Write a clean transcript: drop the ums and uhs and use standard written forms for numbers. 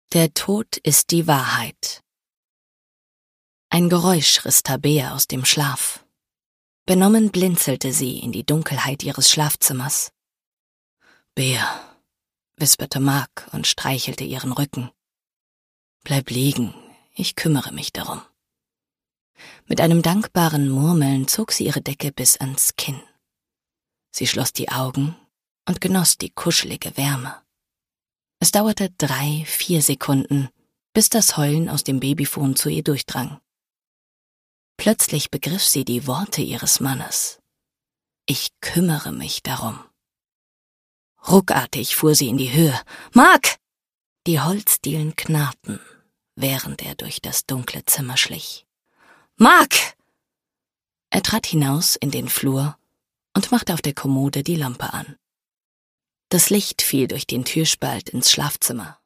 Der Tod ist die Wahrheit. Ein Geräusch riss Tabea aus dem Schlaf. Benommen blinzelte sie in die Dunkelheit ihres Schlafzimmers. »Bea«, wisperte Mark und streichelte ihren Rücken. »Bleib liegen, ich kümmere mich darum.« Mit einem dankbaren Murmeln zog sie ihre Decke bis ans Kinn. Sie schloss die Augen und genoss die kuschelige Wärme. Es dauerte 3-4 Sekunden, bis das Heulen aus dem Babyphon zu ihr durchdrang. Plötzlich begriff sie die Worte ihres Mannes. »Ich kümmere mich darum.« Ruckartig fuhr sie in die Höhe. »Mark!« Die Holzdielen knarrten, während er durch das dunkle Zimmer schlich. »Mark!« Er trat hinaus in den Flur und machte auf der Kommode die Lampe an. Das Licht fiel durch den Türspalt ins Schlafzimmer.